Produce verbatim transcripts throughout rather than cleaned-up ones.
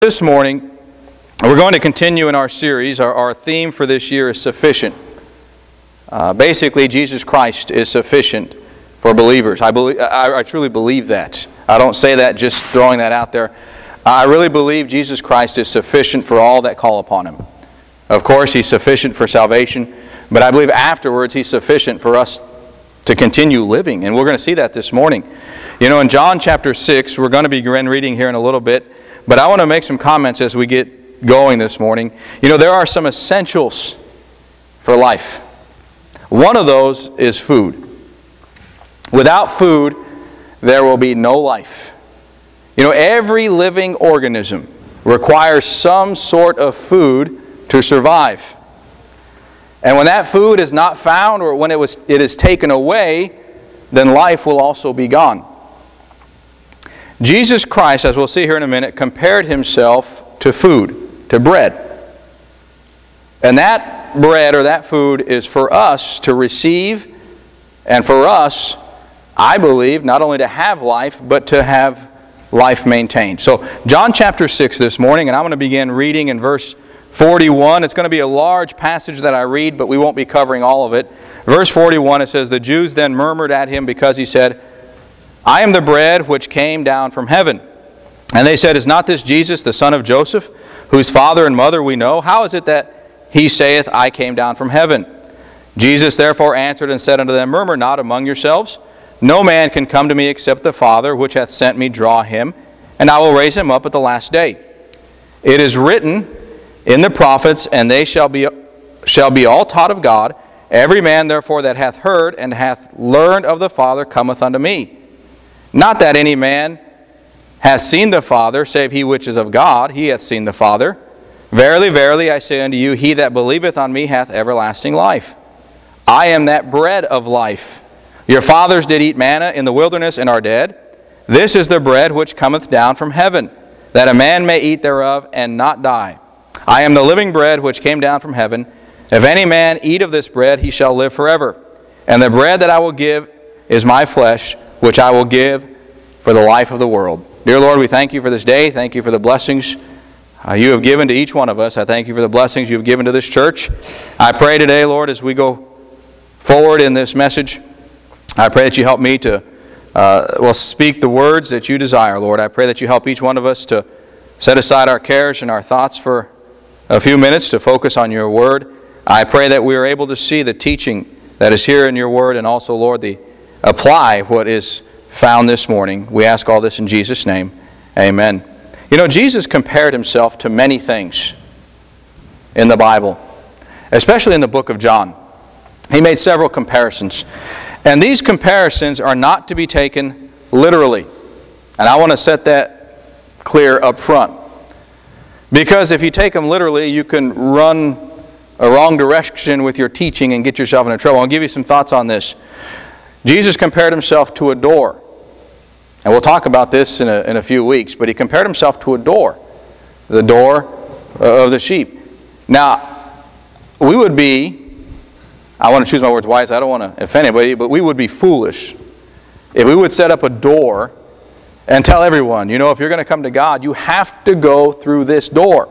This morning, we're going to continue in our series. Our, our theme for this year is sufficient. Uh, basically, Jesus Christ is sufficient for believers. I, believe, I, I truly believe that. I don't say that just throwing that out there. I really believe Jesus Christ is sufficient for all that call upon Him. Of course, He's sufficient for salvation, but I believe afterwards He's sufficient for us to continue living. And we're going to see that this morning. You know, in John chapter six, we're going to begin reading here in a little bit. But I want to make some comments as we get going this morning. You know, there are some essentials for life. One of those is food. Without food, there will be no life. You know, every living organism requires some sort of food to survive. And when that food is not found, or when it was it is taken away, then life will also be gone. Jesus Christ, as we'll see here in a minute, compared Himself to food, to bread. And that bread or that food is for us to receive, and for us, I believe, not only to have life, but to have life maintained. So, John chapter six this morning, and I'm going to begin reading in verse forty-one. It's going to be a large passage that I read, but we won't be covering all of it. Verse forty-one, it says, "The Jews then murmured at Him because He said, I am the bread which came down from heaven. And they said, Is not this Jesus, the son of Joseph, whose father and mother we know? How is it that He saith, I came down from heaven? Jesus therefore answered and said unto them, Murmur not among yourselves. No man can come to me except the Father, which hath sent me, draw him, and I will raise him up at the last day. It is written in the prophets, and they shall be, shall be all taught of God. Every man therefore that hath heard and hath learned of the Father cometh unto me. Not that any man hath seen the Father, save he which is of God, he hath seen the Father. Verily, verily, I say unto you, he that believeth on me hath everlasting life. I am that bread of life. Your fathers did eat manna in the wilderness and are dead. This is the bread which cometh down from heaven, that a man may eat thereof and not die. I am the living bread which came down from heaven. If any man eat of this bread, he shall live forever. And the bread that I will give is my flesh, which I will give for the life of the world." Dear Lord, we thank You for this day. Thank You for the blessings uh, You have given to each one of us. I thank You for the blessings You have given to this church. I pray today, Lord, as we go forward in this message, I pray that You help me to uh, well speak the words that You desire, Lord. I pray that You help each one of us to set aside our cares and our thoughts for a few minutes to focus on Your word. I pray that we are able to see the teaching that is here in Your word, and also, Lord, the apply what is found this morning. We ask all this in Jesus' name. Amen. You know, Jesus compared Himself to many things in the Bible, especially in the book of John. He made several comparisons. And these comparisons are not to be taken literally. And I want to set that clear up front. Because if you take them literally, you can run a wrong direction with your teaching and get yourself into trouble. I'll give you some thoughts on this. Jesus compared Himself to a door. And we'll talk about this in a, in a few weeks. But He compared Himself to a door. The door of the sheep. Now, we would be, I want to choose my words wisely, I don't want to offend anybody, but we would be foolish if we would set up a door and tell everyone, you know, if you're going to come to God, you have to go through this door.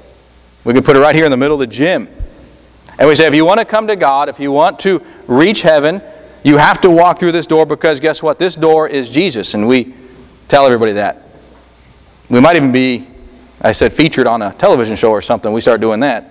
We could put it right here in the middle of the gym. And we say, if you want to come to God, if you want to reach heaven, you have to walk through this door, because guess what? This door is Jesus. And we tell everybody that. We might even be, I said, featured on a television show or something. We start doing that.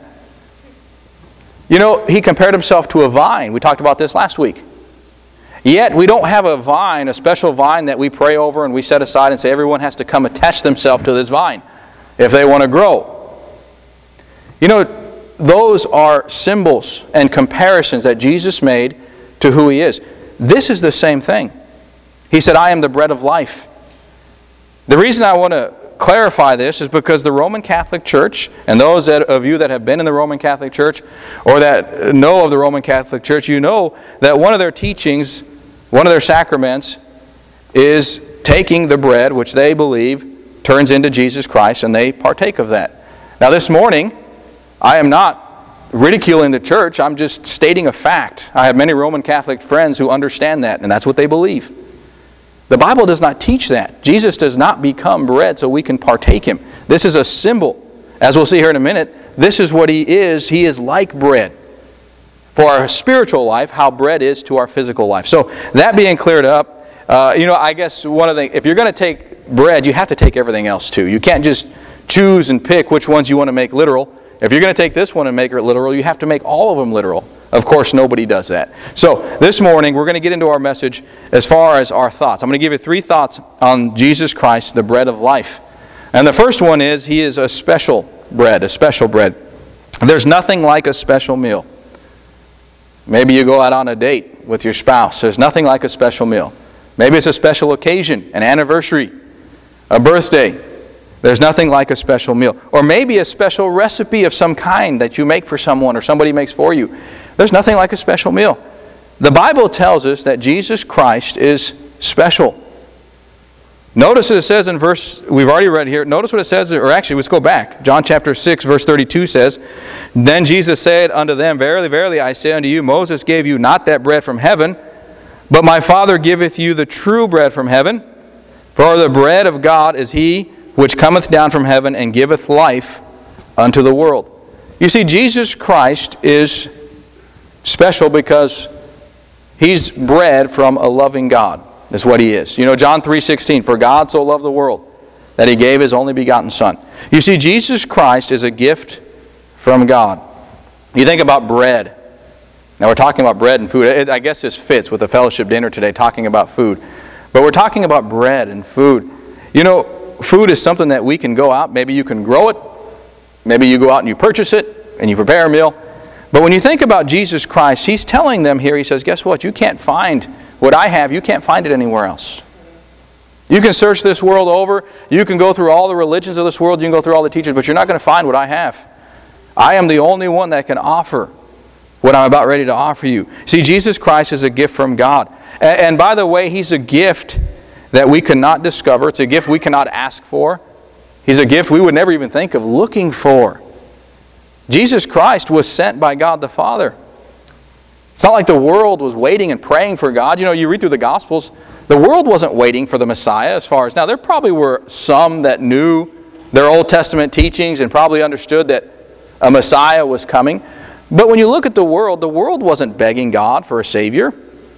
You know, He compared Himself to a vine. We talked about this last week. Yet we don't have a vine, a special vine that we pray over and we set aside and say everyone has to come attach themselves to this vine if they want to grow. You know, those are symbols and comparisons that Jesus made to who He is. This is the same thing. He said, I am the bread of life. The reason I want to clarify this is because the Roman Catholic Church, and those that, of you that have been in the Roman Catholic Church or that know of the Roman Catholic Church, you know that one of their teachings, one of their sacraments, is taking the bread, which they believe turns into Jesus Christ, and they partake of that. Now this morning, I am not ridiculing the church, I'm just stating a fact. I have many Roman Catholic friends who understand that, and that's what they believe. The Bible does not teach that. Jesus does not become bread so we can partake Him. This is a symbol. As we'll see here in a minute, this is what He is. He is like bread. For our spiritual life, how bread is to our physical life. So that being cleared up, uh, you know, I guess one of the, if you're going to take bread, you have to take everything else too. You can't just choose and pick which ones you want to make literal. If you're going to take this one and make it literal, you have to make all of them literal. Of course, nobody does that. So this morning, we're going to get into our message as far as our thoughts. I'm going to give you three thoughts on Jesus Christ, the bread of life. And the first one is, He is a special bread, a special bread. There's nothing like a special meal. Maybe you go out on a date with your spouse. There's nothing like a special meal. Maybe it's a special occasion, an anniversary, a birthday. There's nothing like a special meal. Or maybe a special recipe of some kind that you make for someone or somebody makes for you. There's nothing like a special meal. The Bible tells us that Jesus Christ is special. Notice what it says in verse, we've already read here, notice what it says, or actually let's go back. John chapter six verse thirty-two says, Then Jesus said unto them, Verily, verily, I say unto you, Moses gave you not that bread from heaven, but my Father giveth you the true bread from heaven. For the bread of God is He which cometh down from heaven and giveth life unto the world. You see, Jesus Christ is special because He's bread from a loving God. That's what He is. You know, John three sixteen, For God so loved the world that He gave His only begotten Son. You see, Jesus Christ is a gift from God. You think about bread. Now we're talking about bread and food. I guess this fits with the fellowship dinner today, talking about food. But we're talking about bread and food. You know, food is something that we can go out. Maybe you can grow it. Maybe you go out and you purchase it and you prepare a meal. But when you think about Jesus Christ, He's telling them here, He says, guess what? You can't find what I have. You can't find it anywhere else. You can search this world over. You can go through all the religions of this world. You can go through all the teachers, but you're not going to find what I have. I am the only one that can offer what I'm about ready to offer you. See, Jesus Christ is a gift from God. And, and by the way, He's a gift that we cannot discover. It's a gift we cannot ask for. He's a gift we would never even think of looking for. Jesus Christ was sent by God the Father. It's not like the world was waiting and praying for God. You know, you read through the Gospels, the world wasn't waiting for the Messiah as far as... Now, there probably were some that knew their Old Testament teachings and probably understood that a Messiah was coming. But when you look at the world, the world wasn't begging God for a Savior.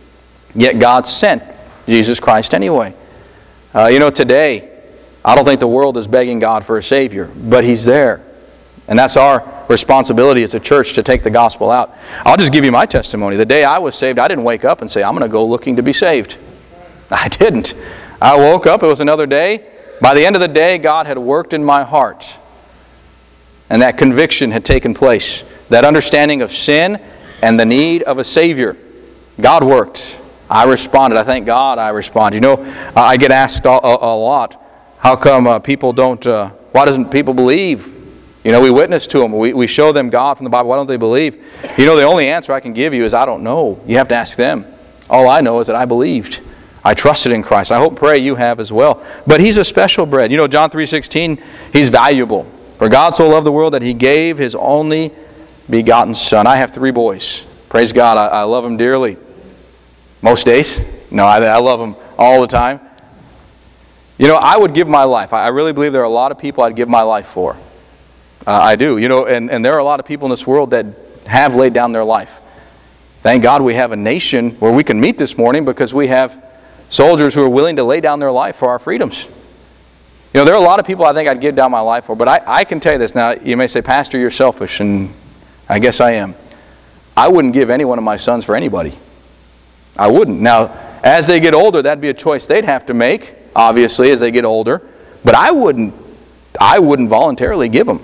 Yet God sent Jesus Christ anyway. Uh, you know, today, I don't think the world is begging God for a Savior, but He's there. And that's our responsibility as a church to take the gospel out. I'll just give you my testimony. The day I was saved, I didn't wake up and say, I'm going to go looking to be saved. I didn't. I woke up, it was another day. By the end of the day, God had worked in my heart. And that conviction had taken place. That understanding of sin and the need of a Savior. God worked. I responded. I thank God I responded. You know, I get asked a, a, a lot, how come uh, people don't, uh, why doesn't people believe? You know, we witness to them. We, we show them God from the Bible. Why don't they believe? You know, the only answer I can give you is I don't know. You have to ask them. All I know is that I believed. I trusted in Christ. I hope, pray you have as well. But He's a special bread. You know, John three sixteen, He's valuable. For God so loved the world that He gave His only begotten Son. I have three boys. Praise God. I, I love them dearly. Most days. No, I, I love them all the time. You know, I would give my life. I, I really believe there are a lot of people I'd give my life for. Uh, I do, you know, and, and there are a lot of people in this world that have laid down their life. Thank God we have a nation where we can meet this morning because we have soldiers who are willing to lay down their life for our freedoms. You know, there are a lot of people I think I'd give down my life for, but I, I can tell you this. Now, you may say, Pastor, you're selfish, and I guess I am. I wouldn't give any one of my sons for anybody. I wouldn't. Now, as they get older, that'd be a choice they'd have to make, obviously, as they get older. But I wouldn't, I wouldn't voluntarily give them.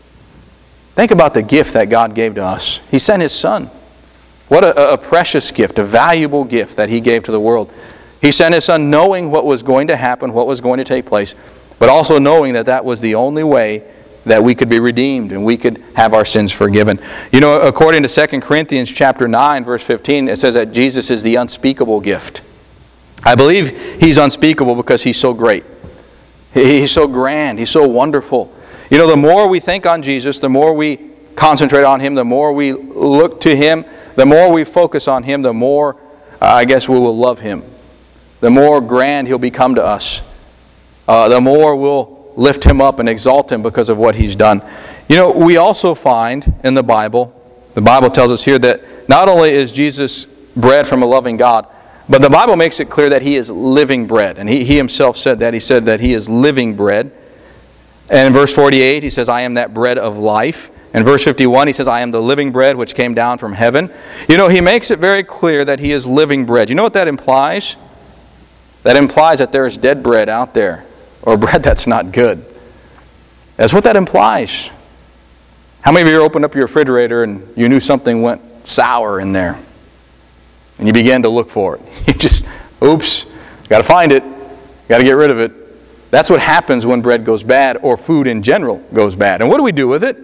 Think about the gift that God gave to us. He sent His Son. What a, a precious gift, a valuable gift that He gave to the world. He sent His Son knowing what was going to happen, what was going to take place, but also knowing that that was the only way that we could be redeemed and we could have our sins forgiven. You know, according to Second Corinthians chapter nine, verse fifteen, it says that Jesus is the unspeakable gift. I believe He's unspeakable because He's so great. He's so grand. He's so wonderful. You know, the more we think on Jesus, the more we concentrate on Him, the more we look to Him, the more we focus on Him, the more, uh, I guess, we will love Him. the more grand He'll become to us. Uh, the more we'll lift Him up and exalt Him because of what He's done. You know, we also find in the Bible, the Bible tells us here that not only is Jesus bread from a loving God, but the Bible makes it clear that He is living bread. And He, he Himself said that. He said that He is living bread. And in verse forty-eight, He says, I am that bread of life. In verse fifty-one, He says, I am the living bread which came down from heaven. You know, He makes it very clear that He is living bread. You know what that implies? That implies that there is dead bread out there, or bread that's not good. That's what that implies. How many of you opened up your refrigerator and you knew something went sour in there? And you began to look for it. You just, oops, got to find it, got to get rid of it. That's what happens when bread goes bad, or food in general goes bad. And what do we do with it?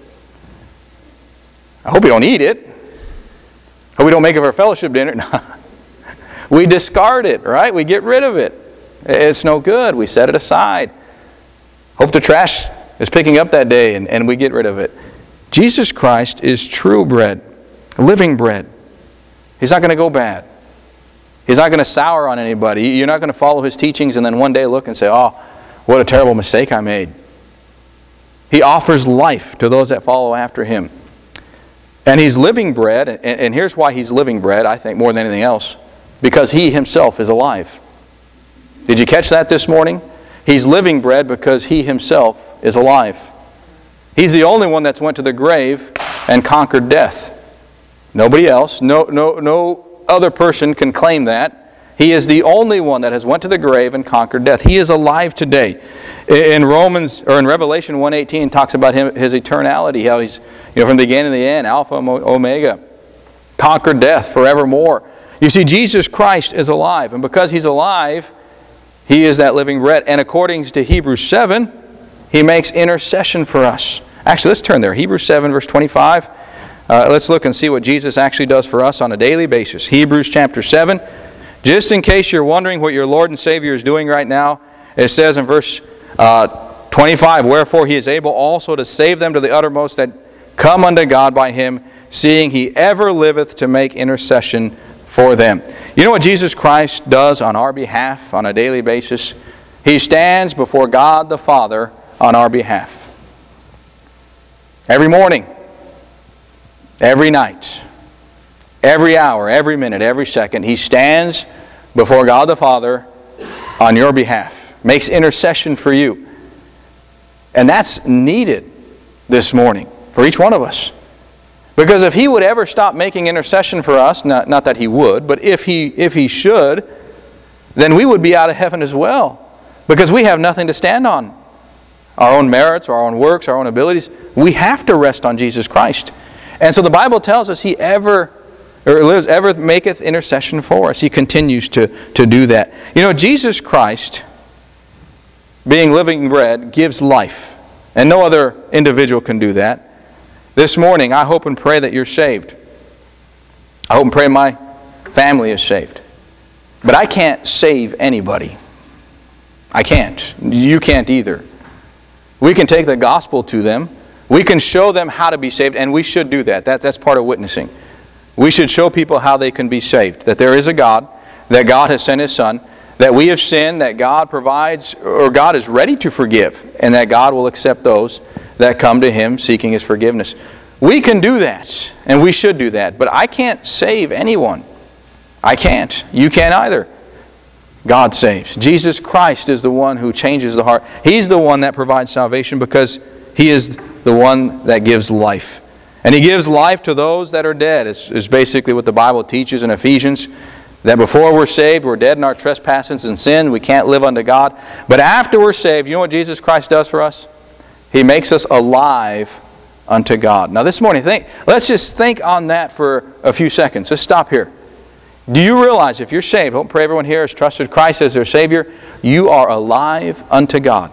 I hope we don't eat it. Hope we don't make it our fellowship dinner. No. We discard it, right? We get rid of it. It's no good. We set it aside. Hope the trash is picking up that day and, and we get rid of it. Jesus Christ is true bread, living bread. He's not going to go bad. He's not going to sour on anybody. You're not going to follow His teachings and then one day look and say, oh, what a terrible mistake I made. He offers life to those that follow after Him. And He's living bread, and, and here's why He's living bread, I think, more than anything else. Because He Himself is alive. Did you catch that this morning? He's living bread because He Himself is alive. He's the only one that's went to the grave and conquered death. Nobody else, no, no, no other person can claim that. He is the only one that has went to the grave and conquered death. He is alive today. In Romans, or in Revelation one eighteen, talks about him, His eternality, how He's, you know, from the beginning to the end, Alpha and Omega, conquered death forevermore. You see, Jesus Christ is alive, and because He's alive, He is that living bread. And according to Hebrews seven, He makes intercession for us. Actually, let's turn there. Hebrews seven, verse twenty-five. Uh, let's look and see what Jesus actually does for us on a daily basis. Hebrews chapter seven. Just in case you're wondering what your Lord and Savior is doing right now, it says in verse uh, twenty-five, Wherefore He is able also to save them to the uttermost that come unto God by Him, seeing He ever liveth to make intercession for them. You know what Jesus Christ does on our behalf on a daily basis? He stands before God the Father on our behalf. Every morning, every night, every hour, every minute, every second, He stands before God the Father on your behalf. Makes intercession for you. And that's needed this morning for each one of us. Because if He would ever stop making intercession for us, not, not that He would, but if he, if he should, then we would be out of heaven as well. Because we have nothing to stand on. Our own merits, our own works, our own abilities. We have to rest on Jesus Christ. And so the Bible tells us He ever, or lives, ever maketh intercession for us. He continues to, to do that. You know, Jesus Christ, being living bread, gives life. And no other individual can do that. This morning, I hope and pray that you're saved. I hope and pray my family is saved. But I can't save anybody. I can't. You can't either. We can take the gospel to them. We can show them how to be saved, and we should do that. that. That's part of witnessing. We should show people how they can be saved. That there is a God, that God has sent His Son, that we have sinned, that God provides, or God is ready to forgive, and that God will accept those that come to Him seeking His forgiveness. We can do that, and we should do that, but I can't save anyone. I can't. You can't either. God saves. Jesus Christ is the one who changes the heart. He's the one that provides salvation because He is the one that gives life. And He gives life to those that are dead, is, is basically what the Bible teaches in Ephesians. That before we're saved, we're dead in our trespasses and sin. We can't live unto God. But after we're saved, you know what Jesus Christ does for us? He makes us alive unto God. Now this morning, think, let's just think on that for a few seconds. Let's stop here. Do you realize if you're saved, hope and pray everyone here has trusted Christ as their Savior, you are alive unto God.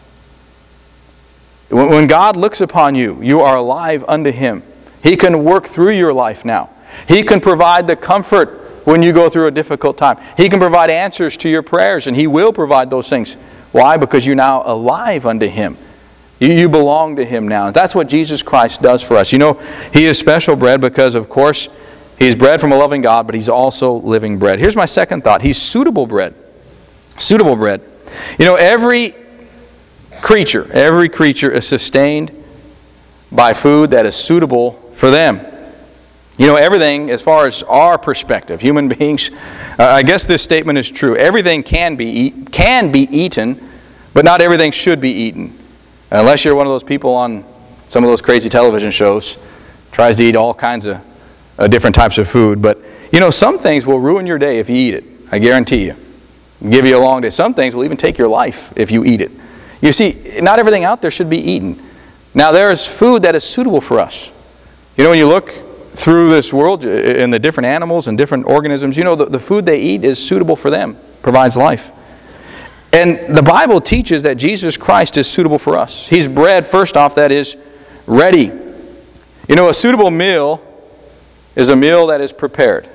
When God looks upon you, you are alive unto Him. He can work through your life now. He can provide the comfort when you go through a difficult time. He can provide answers to your prayers, and He will provide those things. Why? Because you're now alive unto Him. You, you belong to Him now. That's what Jesus Christ does for us. You know, He is special bread because, of course, He's bread from a loving God, but He's also living bread. Here's my second thought. He's suitable bread. Suitable bread. You know, every creature, every creature is sustained by food that is suitable for them. You know, everything, as far as our perspective, human beings, uh, I guess this statement is true. Everything can be eat, can be eaten, but not everything should be eaten. Unless you're one of those people on some of those crazy television shows, tries to eat all kinds of uh, different types of food. But, you know, some things will ruin your day if you eat it. I guarantee you. Give you a long day. Some things will even take your life if you eat it. You see, not everything out there should be eaten. Now, there is food that is suitable for us. You know, when you look through this world in the different animals and different organisms, you know, the, the food they eat is suitable for them, provides life. And the Bible teaches that Jesus Christ is suitable for us. He's bread, first off, that is ready. You know, a suitable meal is a meal that is prepared.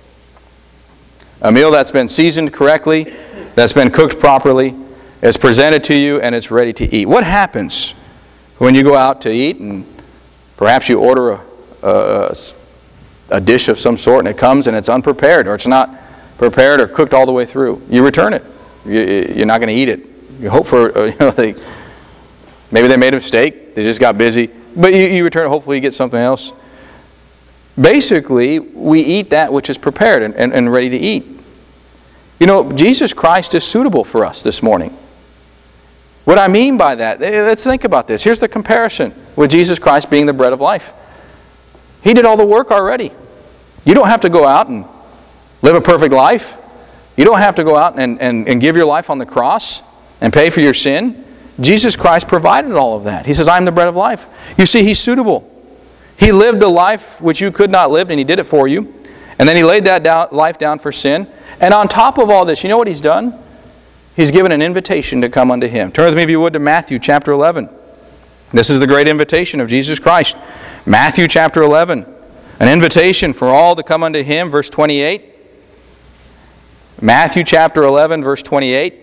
A meal that's been seasoned correctly, that's been cooked properly, is presented to you, and it's ready to eat. What happens when you go out to eat and perhaps you order a, a, a dish of some sort and it comes and it's unprepared, or it's not prepared or cooked all the way through? You return it. You, you're not going to eat it. You hope for, you know, they, maybe they made a mistake, they just got busy, but you, you return it, hopefully you get something else. Basically, we eat that which is prepared and, and, and ready to eat. You know, Jesus Christ is suitable for us this morning. What I mean by that, let's think about this. Here's the comparison with Jesus Christ being the bread of life. He did all the work already. You don't have to go out and live a perfect life. You don't have to go out and, and, and give your life on the cross and pay for your sin. Jesus Christ provided all of that. He says, I'm the bread of life. You see, He's suitable. He lived the life which you could not live, and He did it for you. And then He laid that down, life down for sin. And on top of all this, you know what He's done? He's given an invitation to come unto Him. Turn with me, if you would, to Matthew chapter eleven. This is the great invitation of Jesus Christ. Matthew chapter eleven. An invitation for all to come unto Him, verse twenty-eight. Matthew chapter eleven, verse twenty-eight.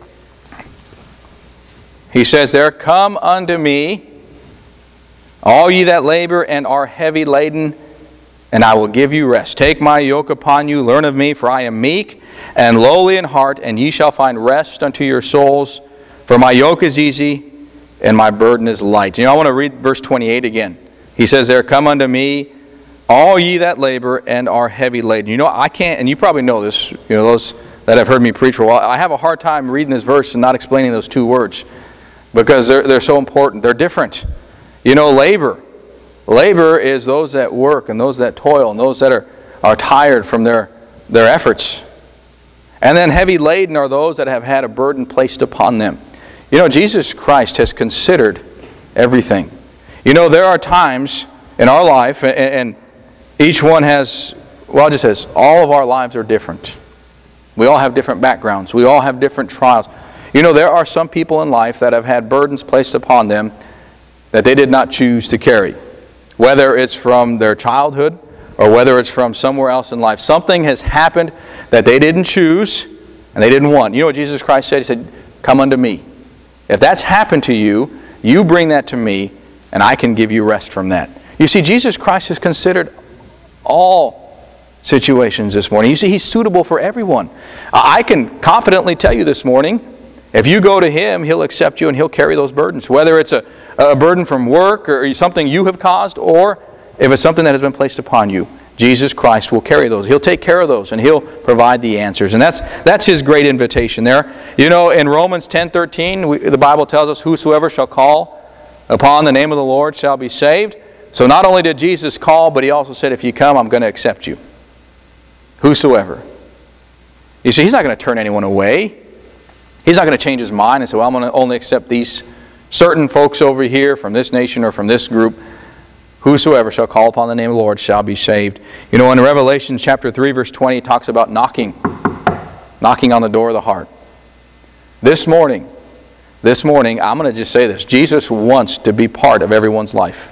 He says there, Come unto me, all ye that labor and are heavy laden, and I will give you rest. Take my yoke upon you, learn of me, for I am meek and lowly in heart, and ye shall find rest unto your souls. For my yoke is easy, and my burden is light. You know, I want to read verse twenty-eight again. He says there, Come unto me, all ye that labor and are heavy laden. You know, I can't, and you probably know this, you know, those that have heard me preach for a while, I have a hard time reading this verse and not explaining those two words, because they're, they're so important. They're different. You know, labor. Labor is those that work and those that toil and those that are, are tired from their, their efforts. And then heavy laden are those that have had a burden placed upon them. You know, Jesus Christ has considered everything. You know, there are times in our life, and, and each one has, well, it just says, all of our lives are different. We all have different backgrounds. We all have different trials. You know, there are some people in life that have had burdens placed upon them that they did not choose to carry. Whether it's from their childhood or whether it's from somewhere else in life. Something has happened that they didn't choose and they didn't want. You know what Jesus Christ said? He said, Come unto me. If that's happened to you, you bring that to me and I can give you rest from that. You see, Jesus Christ has considered all situations this morning. You see, He's suitable for everyone. I can confidently tell you this morning, if you go to Him, He'll accept you and He'll carry those burdens. Whether it's a, a burden from work or something you have caused, or if it's something that has been placed upon you, Jesus Christ will carry those. He'll take care of those and He'll provide the answers. And that's that's His great invitation there. You know, in Romans ten thirteen, we, the Bible tells us, Whosoever shall call upon the name of the Lord shall be saved. So not only did Jesus call, but He also said, if you come, I'm going to accept you. Whosoever. You see, He's not going to turn anyone away. He's not going to change His mind and say, well, I'm going to only accept these certain folks over here from this nation or from this group. Whosoever shall call upon the name of the Lord shall be saved. You know, in Revelation chapter three, verse twenty, it talks about knocking. Knocking on the door of the heart. This morning, this morning, I'm going to just say this. Jesus wants to be part of everyone's life.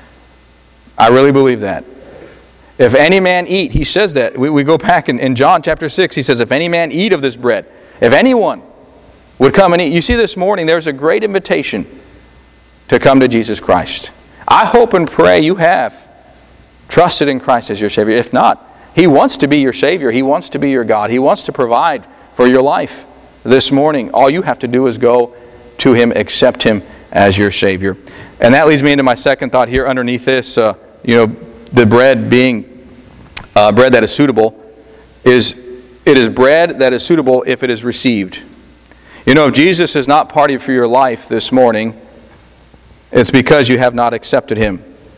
I really believe that. If any man eat, He says that. We, we go back in, in John chapter six, He says, if any man eat of this bread, if anyone would come and eat. You see, this morning there's a great invitation to come to Jesus Christ. I hope and pray you have trusted in Christ as your Savior? If not, He wants to be your Savior. He wants to be your God. He wants to provide for your life. This morning, all you have to do is go to Him, accept Him as your Savior. And that leads me into my second thought here underneath this. Uh, you know, the bread being uh, bread that is suitable is it is bread that is suitable if it is received. You know, if Jesus is not part of your life this morning, it's because you have not accepted Him.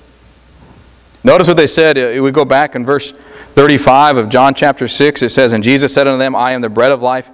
Notice what they said. We go back in verse thirty-five of John chapter six. It says, "And Jesus said unto them, I am the bread of life.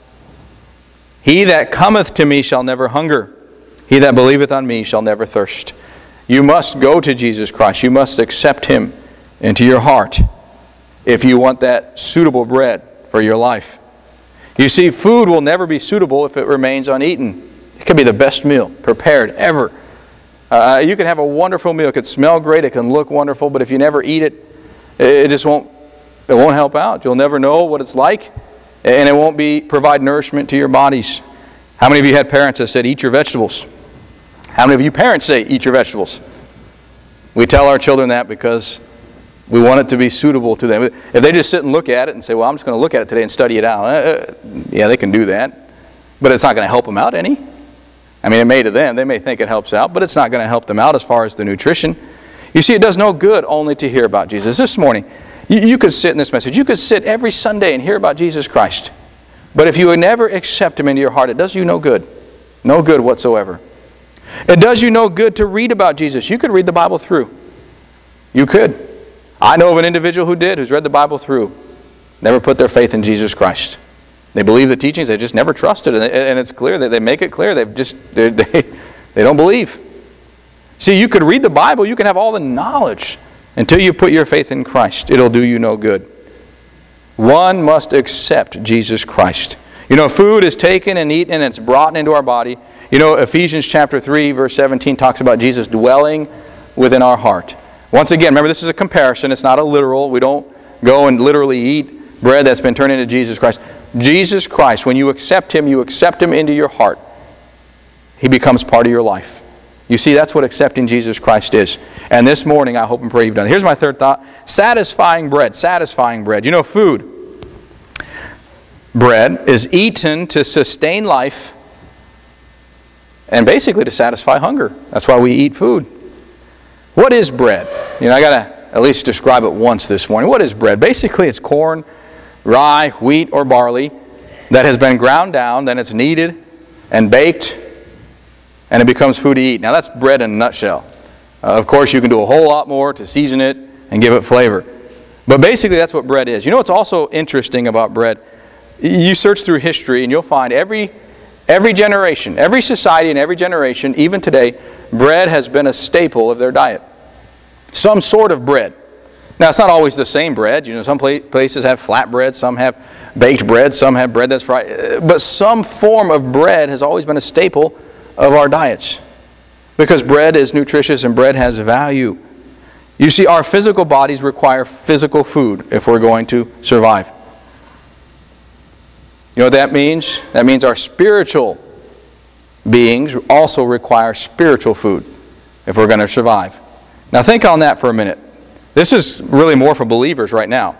He that cometh to me shall never hunger. He that believeth on me shall never thirst." You must go to Jesus Christ. You must accept Him into your heart if you want that suitable bread for your life. You see, food will never be suitable if it remains uneaten. It could be the best meal prepared ever. Uh, you can have a wonderful meal. It could smell great. It can look wonderful. But if you never eat it, it just won't, it won't help out. You'll never know what it's like. And it won't be provide nourishment to your bodies. How many of you had parents that said, eat your vegetables? How many of you parents say, eat your vegetables? We tell our children that because we want it to be suitable to them. If they just sit and look at it and say, well, I'm just going to look at it today and study it out. Uh, yeah, they can do that. But it's not going to help them out any. I mean, it may to them. They may think it helps out, but it's not going to help them out as far as the nutrition. You see, it does no good only to hear about Jesus. This morning, you, you could sit in this message. You could sit every Sunday and hear about Jesus Christ. But if you would never accept Him into your heart, it does you no good. No good whatsoever. It does you no good to read about Jesus. You could read the Bible through. You could. I know of an individual who did, who's read the Bible through. Never put their faith in Jesus Christ. They believe the teachings, they just never trusted. And it's clear that they make it clear they've just they they don't believe. See, you could read the Bible, you can have all the knowledge. Until you put your faith in Christ, it'll do you no good. One must accept Jesus Christ. You know, food is taken and eaten and it's brought into our body. You know, Ephesians chapter three, verse seventeen talks about Jesus dwelling within our heart. Once again, remember, this is a comparison. It's not a literal. We don't go and literally eat bread that's been turned into Jesus Christ. Jesus Christ, when you accept Him, you accept Him into your heart. He becomes part of your life. You see, that's what accepting Jesus Christ is. And this morning, I hope and pray you've done it. Here's my third thought. Satisfying bread. Satisfying bread. You know, food, bread, is eaten to sustain life and basically to satisfy hunger. That's why we eat food. What is bread? You know, I got to at least describe it once this morning. What is bread? Basically, it's corn, rye, wheat, or barley that has been ground down, then it's kneaded and baked, and it becomes food to eat. Now, that's bread in a nutshell. Uh, of course, you can do a whole lot more to season it and give it flavor. But basically, that's what bread is. You know what's also interesting about bread? You search through history, and you'll find every every generation, every society and every generation, even today, bread has been a staple of their diet. Some sort of bread. Now, it's not always the same bread. You know, some places have flat bread, some have baked bread, some have bread that's fried. But some form of bread has always been a staple of our diets. Because bread is nutritious and bread has value. You see, our physical bodies require physical food if we're going to survive. You know what that means? That means our spiritual beings also require spiritual food if we're going to survive. Now think on that for a minute. This is really more for believers right now.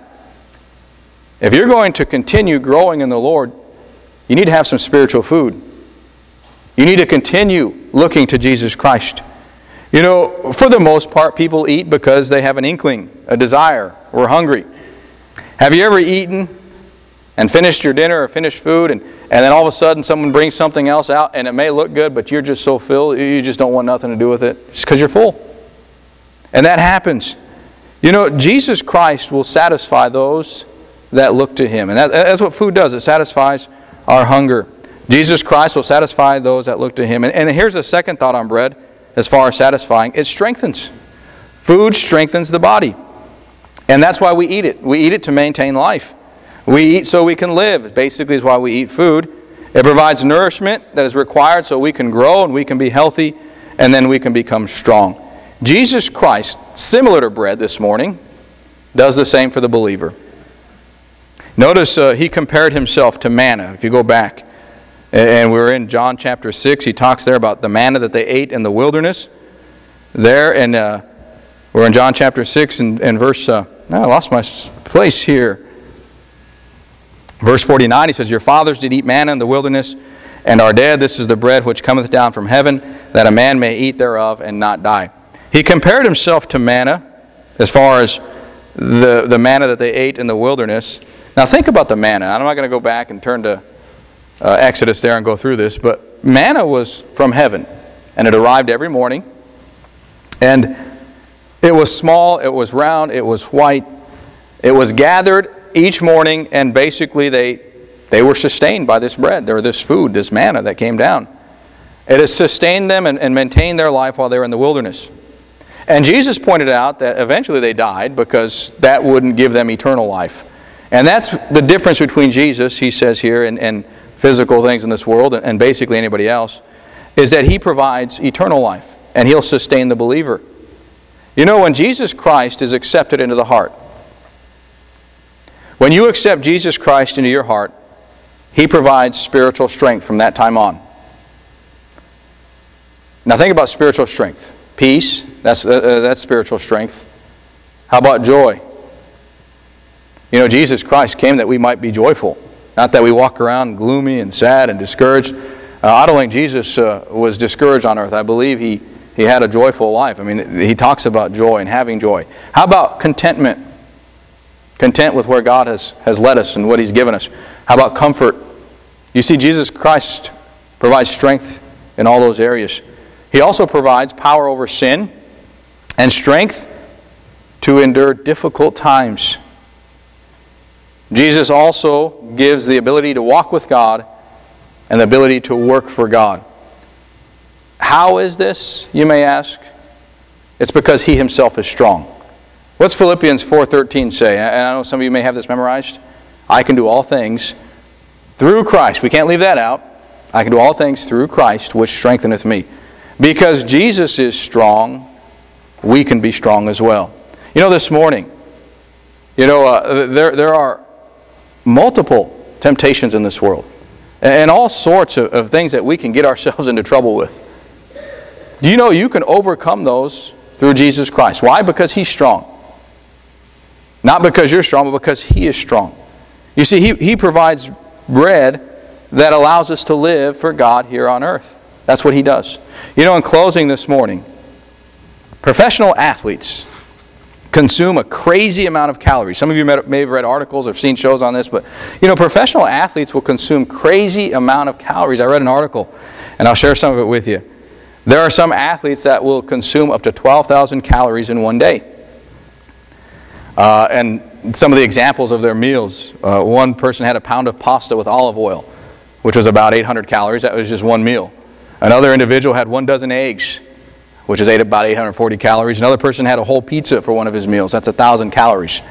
If you're going to continue growing in the Lord, you need to have some spiritual food. You need to continue looking to Jesus Christ. You know, for the most part, people eat because they have an inkling, a desire, or hungry. Have you ever eaten and finished your dinner or finished food, and, and then all of a sudden someone brings something else out, and it may look good, but you're just so filled, you just don't want nothing to do with it, just because you're full. And that happens. You know, Jesus Christ will satisfy those that look to Him. And that, that's what food does. It satisfies our hunger. Jesus Christ will satisfy those that look to Him. And, and here's a second thought on bread, as far as satisfying. It strengthens. Food strengthens the body. And that's why we eat it. We eat it to maintain life. We eat so we can live, basically is why we eat food. It provides nourishment that is required so we can grow and we can be healthy, and then we can become strong. Jesus Christ, similar to bread this morning, does the same for the believer. Notice uh, He compared Himself to manna. If you go back, and we're in John chapter six, He talks there about the manna that they ate in the wilderness. There in uh, We're in John chapter six and, and verse, uh, I lost my place here. Verse forty-nine, he says, your fathers did eat manna in the wilderness and are dead. This is the bread which cometh down from heaven, that a man may eat thereof and not die. He compared himself to manna as far as the, the manna that they ate in the wilderness. Now think about the manna. I'm not going to go back and turn to uh, Exodus there and go through this, but manna was from heaven, and it arrived every morning. And it was small, it was round, it was white. It was gathered each morning, and basically they, they were sustained by this bread, or this food, this manna that came down. It has sustained them and, and maintained their life while they were in the wilderness. And Jesus pointed out that eventually they died because that wouldn't give them eternal life. And that's the difference between Jesus, he says here, and, and physical things in this world, and basically anybody else, is that he provides eternal life, and he'll sustain the believer. You know, when Jesus Christ is accepted into the heart, when you accept Jesus Christ into your heart, he provides spiritual strength from that time on. Now think about spiritual strength. Peace, that's, uh, that's spiritual strength. How about joy? You know, Jesus Christ came that we might be joyful, not that we walk around gloomy and sad and discouraged. Uh, I don't think Jesus uh, was discouraged on earth. I believe he He had a joyful life. I mean, he talks about joy and having joy. How about contentment? Content with where God has, has led us and what he's given us. How about comfort? You see, Jesus Christ provides strength in all those areas. He also provides power over sin and strength to endure difficult times. Jesus also gives the ability to walk with God and the ability to work for God. How is this, you may ask? It's because he himself is strong. What's Philippians four thirteen say? And I know some of you may have this memorized. I can do all things through Christ. We can't leave that out. I can do all things through Christ, which strengtheneth me. Because Jesus is strong, we can be strong as well. You know, this morning, you know, uh, there, there are multiple temptations in this world. And all sorts of, of things that we can get ourselves into trouble with. Do you know you can overcome those through Jesus Christ? Why? Because he's strong. Not because you're strong, but because he is strong. You see, he, he provides bread that allows us to live for God here on earth. That's what he does. You know, in closing this morning, professional athletes consume a crazy amount of calories. Some of you may have read articles or seen shows on this, but you know, professional athletes will consume crazy amount of calories. I read an article, and I'll share some of it with you. There are some athletes that will consume up to twelve thousand calories in one day. Uh, and some of the examples of their meals. Uh, one person had a pound of pasta with olive oil, which was about eight hundred calories. That was just one meal. Another individual had one dozen eggs, which is about eight hundred forty calories. Another person had a whole pizza for one of his meals. That's one thousand calories.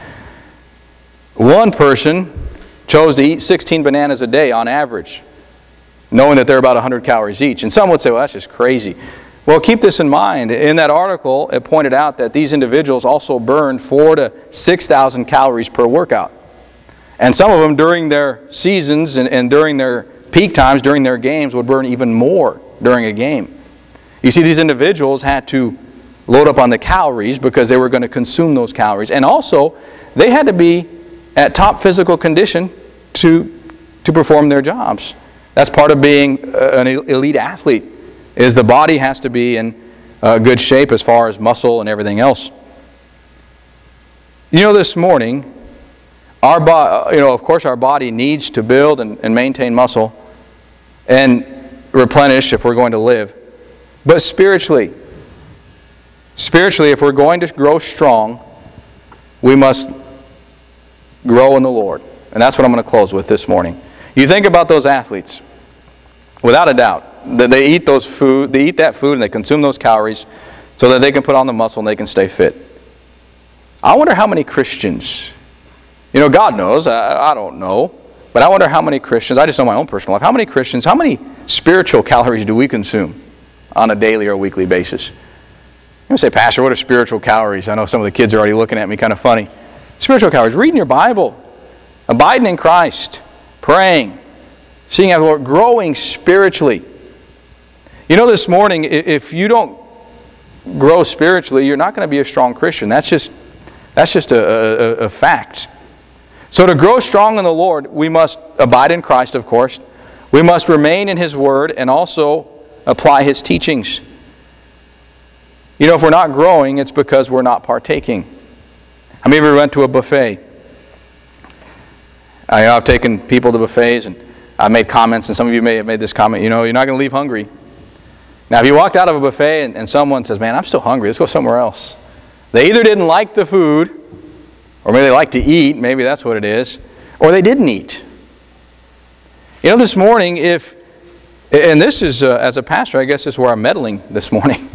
One person chose to eat sixteen bananas a day on average, knowing that they're about one hundred calories each. And some would say, well, that's just crazy. Well, keep this in mind. In that article, it pointed out that these individuals also burned four to six thousand calories per workout. And some of them during their seasons and, and during their peak times, during their games, would burn even more during a game. You see, these individuals had to load up on the calories because they were going to consume those calories. And also, they had to be at top physical condition to, to perform their jobs. That's part of being an elite athlete, is the body has to be in uh, good shape as far as muscle and everything else. You know, this morning, our bo- you know, of course our body needs to build and, and maintain muscle and replenish if we're going to live. But spiritually, spiritually, if we're going to grow strong, we must grow in the Lord. And that's what I'm going to close with this morning. You think about those athletes. Without a doubt, that they eat those food, they eat that food and they consume those calories so that they can put on the muscle and they can stay fit. I wonder how many Christians, you know, God knows, I, I don't know, but I wonder how many Christians, I just know my own personal life, how many Christians, how many spiritual calories do we consume on a daily or weekly basis? You say, Pastor, what are spiritual calories? I know some of the kids are already looking at me kind of funny. Spiritual calories, reading your Bible, abiding in Christ, praying, seeing the Lord, growing spiritually. You know, this morning, if you don't grow spiritually, you're not going to be a strong Christian. That's just, that's just a, a, a fact. So to grow strong in the Lord, we must abide in Christ, of course. We must remain in His Word and also apply His teachings. You know, if we're not growing, it's because we're not partaking. How many of you went to a buffet? I, I've taken people to buffets and I've made comments, and some of you may have made this comment, you know, you're not going to leave hungry. Now, if you walked out of a buffet and, and someone says, man, I'm still hungry, let's go somewhere else. They either didn't like the food, or maybe they like to eat, maybe that's what it is, or they didn't eat. You know, this morning, if, and this is, uh, as a pastor, I guess this is where I'm meddling this morning.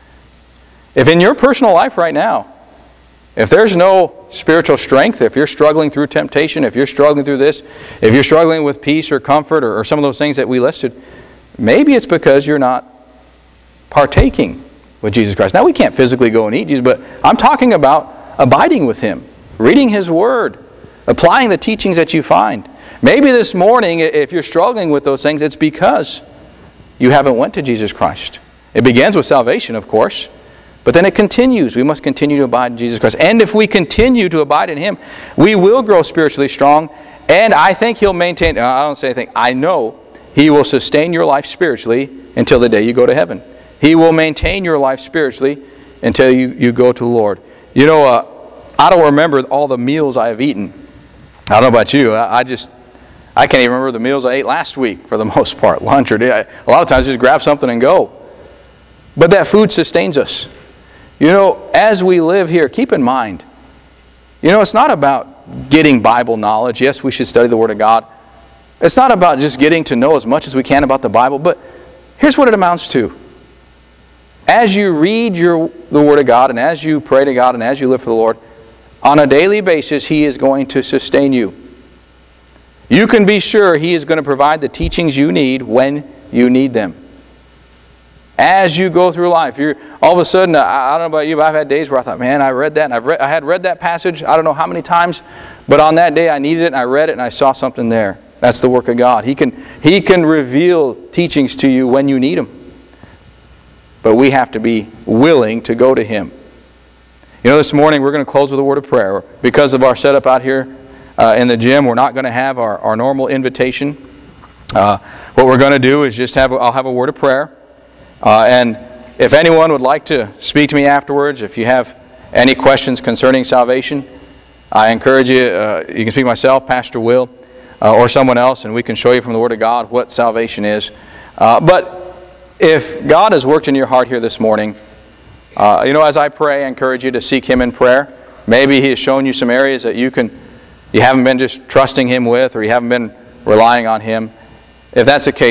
If in your personal life right now, if there's no spiritual strength, if you're struggling through temptation, if you're struggling through this, if you're struggling with peace or comfort or, or some of those things that we listed, maybe it's because you're not partaking with Jesus Christ. Now, we can't physically go and eat Jesus, but I'm talking about abiding with Him, reading His Word, applying the teachings that you find. Maybe this morning, if you're struggling with those things, it's because you haven't went to Jesus Christ. It begins with salvation, of course. But then it continues. We must continue to abide in Jesus Christ. And if we continue to abide in Him, we will grow spiritually strong. And I think He'll maintain, I don't say anything, I know He will sustain your life spiritually until the day you go to heaven. He will maintain your life spiritually until you, you go to the Lord. You know, uh, I don't remember all the meals I have eaten. I don't know about you. I, I just, I can't even remember the meals I ate last week for the most part. Lunch or dinner. A lot of times just grab something and go. But that food sustains us. You know, as we live here, keep in mind, you know, it's not about getting Bible knowledge. Yes, we should study the Word of God. It's not about just getting to know as much as we can about the Bible, but here's what it amounts to. As you read your, the Word of God, and as you pray to God, and as you live for the Lord, on a daily basis, He is going to sustain you. You can be sure He is going to provide the teachings you need when you need them. As you go through life, you're all of a sudden, I, I don't know about you, but I've had days where I thought, man, I read that, and I've read, I had read that passage, I don't know how many times, but on that day I needed it, and I read it, and I saw something there. That's the work of God. He can, He can reveal teachings to you when you need them. But we have to be willing to go to Him. You know, this morning we're going to close with a word of prayer. Because of our setup out here uh, in the gym, we're not going to have our, our normal invitation. Uh, what we're going to do is just have, I'll have a word of prayer. Uh, and if anyone would like to speak to me afterwards, if you have any questions concerning salvation, I encourage you, uh, you can speak to myself, Pastor Will, uh, or someone else, and we can show you from the Word of God what salvation is. Uh, but if God has worked in your heart here this morning, uh, you know, as I pray, I encourage you to seek Him in prayer. Maybe He has shown you some areas that you can, you haven't been just trusting Him with, or you haven't been relying on Him. If that's the case,